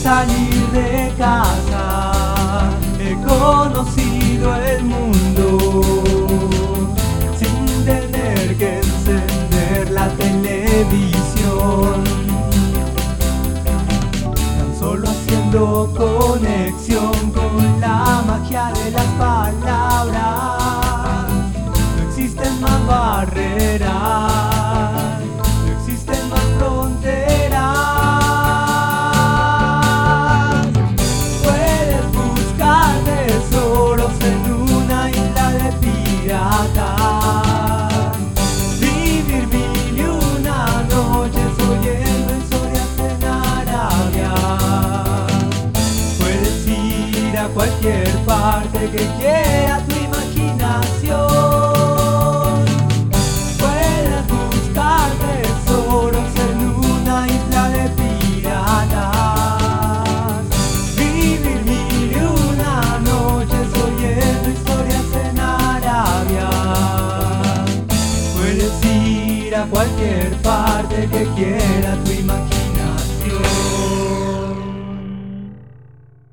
salir de casa, he conocido el mundo sin tener que encender la televisión. Tan solo haciendo conexión con la magia de las palabras. No existen más barreras, no existen más fronteras. Puedes buscar tesoros en una isla de piratas, vivir mil y una noches oyendo historias en Arabia. Puedes ir a cualquier parte que quieras